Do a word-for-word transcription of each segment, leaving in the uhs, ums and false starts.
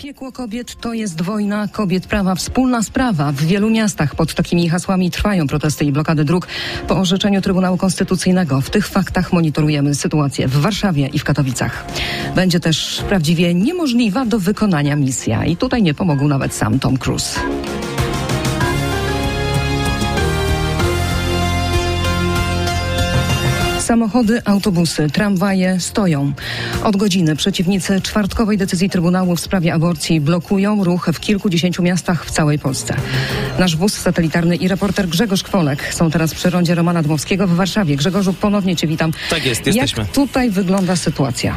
Piekło kobiet to jest wojna kobiet, prawa, wspólna sprawa. W wielu miastach pod takimi hasłami trwają protesty i blokady dróg po orzeczeniu Trybunału Konstytucyjnego. W tych faktach monitorujemy sytuację w Warszawie i w Katowicach. Będzie też prawdziwie niemożliwa do wykonania misja i tutaj nie pomógł nawet sam Tom Cruise. Samochody, autobusy, tramwaje stoją. Od godziny przeciwnicy czwartkowej decyzji Trybunału w sprawie aborcji blokują ruch w kilkudziesięciu miastach w całej Polsce. Nasz wóz satelitarny i reporter Grzegorz Kwolek są teraz przy rondzie Romana Dmowskiego w Warszawie. Grzegorzu, ponownie Cię witam. Tak jest, jesteśmy. Jak tutaj wygląda sytuacja?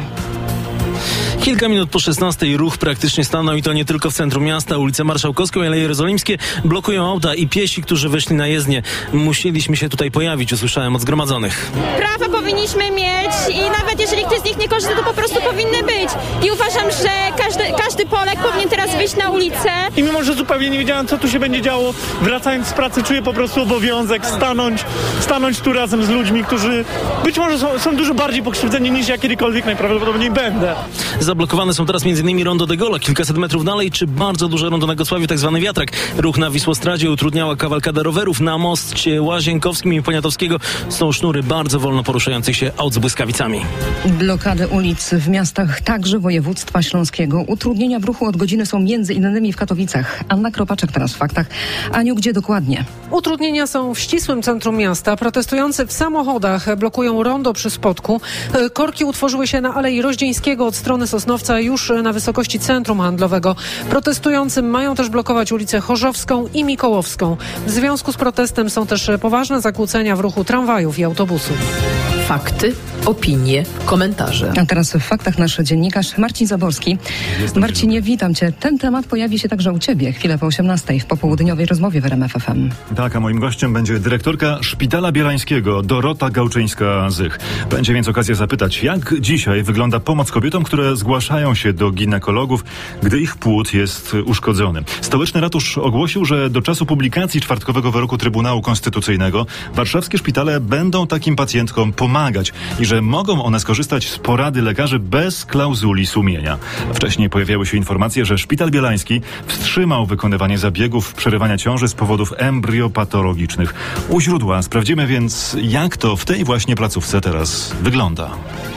Kilka minut po szesnastej ruch praktycznie stanął i to nie tylko w centrum miasta. Ulicę Marszałkowską i Aleje Jerozolimskie blokują auta i piesi, którzy weszli na jezdnię. Musieliśmy się tutaj pojawić, usłyszałem od zgromadzonych. Prawa powinniśmy mieć i nawet jeżeli ktoś z nich nie korzysta, to po prostu powinny być. I uważam, że każdy, każdy Polak powinien teraz wyjść na ulicę. I mimo, że zupełnie nie wiedziałem, co tu się będzie działo, wracając z pracy czuję po prostu obowiązek stanąć, stanąć tu razem z ludźmi, którzy być może są, są dużo bardziej pokrzywdzeni niż ja kiedykolwiek najprawdopodobniej będę. Zablokowane są teraz m.in. rondo de Gaulle, kilkaset metrów dalej, czy bardzo duże rondo na Gosławiu, tak zwany wiatrak. Ruch na Wisłostradzie utrudniała kawalkada rowerów. Na moście Łazienkowskim i Poniatowskiego są sznury bardzo wolno poruszających się aut z błyskawicami. Blokady ulic w miastach także województwa śląskiego. Utrudnienia w ruchu od godziny są między innymi w Katowicach. Anna Kropaczek teraz w faktach. Aniu, gdzie dokładnie? Utrudnienia są w ścisłym centrum miasta. Protestujący w samochodach blokują rondo przy Spodku. Korki utworzyły się na Alei Roździeńskiego od strony Sosnowca już na wysokości centrum handlowego. Protestujący mają też blokować ulicę Chorzowską i Mikołowską. W związku z protestem są też poważne zakłócenia w ruchu tramwajów i autobusów. Fakty, opinie, komentarze. A teraz w faktach nasz dziennikarz Marcin Zaborski. Jestem Marcinie, witam Cię. Ten temat pojawi się także u Ciebie chwilę po osiemnastej w popołudniowej rozmowie w R M F F M. Tak, a moim gościem będzie dyrektorka Szpitala Bielańskiego Dorota Gałczyńska-Zych. Będzie więc okazja zapytać, jak dzisiaj wygląda pomoc kobietom, które zgłaszają się do ginekologów, gdy ich płód jest uszkodzony. Stołeczny Ratusz ogłosił, że do czasu publikacji czwartkowego wyroku Trybunału Konstytucyjnego warszawskie szpitale będą takim pacjentkom pomagać i że mogą one skorzystać z porady lekarzy bez klauzuli sumienia. Wcześniej pojawiały się informacje, że Szpital Bielański wstrzymał wykonywanie zabiegów przerywania ciąży z powodów embriopatologicznych. U źródła sprawdzimy więc, jak to w tej właśnie placówce teraz wygląda.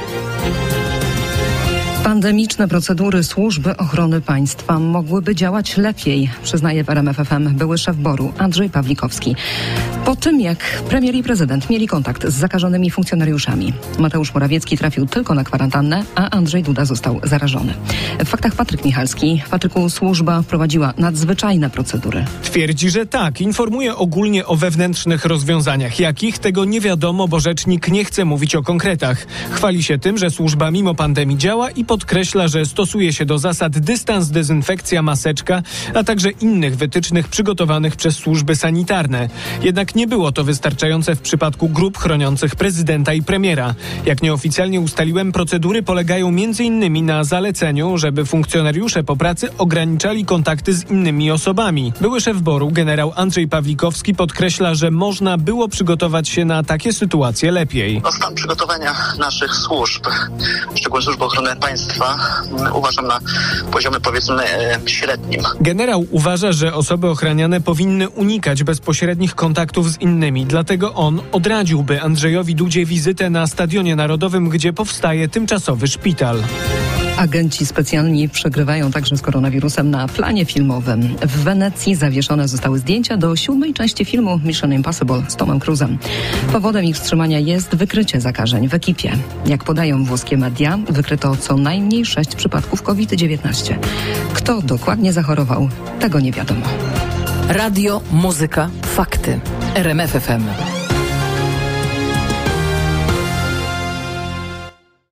Pandemiczne procedury Służby Ochrony Państwa mogłyby działać lepiej, przyznaje w R M F F M były szef boru Andrzej Pawlikowski. Po tym, jak premier i prezydent mieli kontakt z zakażonymi funkcjonariuszami, Mateusz Morawiecki trafił tylko na kwarantannę, a Andrzej Duda został zarażony. W faktach Patryk Michalski. Patryku, służba prowadziła nadzwyczajne procedury. Twierdzi, że tak. Informuje ogólnie o wewnętrznych rozwiązaniach. Jakich? Tego nie wiadomo, bo rzecznik nie chce mówić o konkretach. Chwali się tym, że służba mimo pandemii działa i podkreśla, że stosuje się do zasad dystans, dezynfekcja, maseczka, a także innych wytycznych przygotowanych przez służby sanitarne. Jednak nie było to wystarczające w przypadku grup chroniących prezydenta i premiera. Jak nieoficjalnie ustaliłem, procedury polegają między innymi na zaleceniu, żeby funkcjonariusze po pracy ograniczali kontakty z innymi osobami. Były szef boru, generał Andrzej Pawlikowski, podkreśla, że można było przygotować się na takie sytuacje lepiej. O stan przygotowania naszych służb, szczególnie Służby Ochrony Państwa, uważam na poziomie, powiedzmy, średnim. Generał uważa, że osoby ochraniane powinny unikać bezpośrednich kontaktów z innymi. Dlatego on odradziłby Andrzejowi Dudzie wizytę na Stadionie Narodowym, gdzie powstaje tymczasowy szpital. Agenci specjalni przegrywają także z koronawirusem na planie filmowym. W Wenecji zawieszone zostały zdjęcia do siódmej części filmu Mission Impossible z Tomem Cruise'em. Powodem ich wstrzymania jest wykrycie zakażeń w ekipie. Jak podają włoskie media, wykryto co najmniej sześć przypadków COVID dziewiętnaście. Kto dokładnie zachorował, tego nie wiadomo. Radio, muzyka, fakty. R M F F M.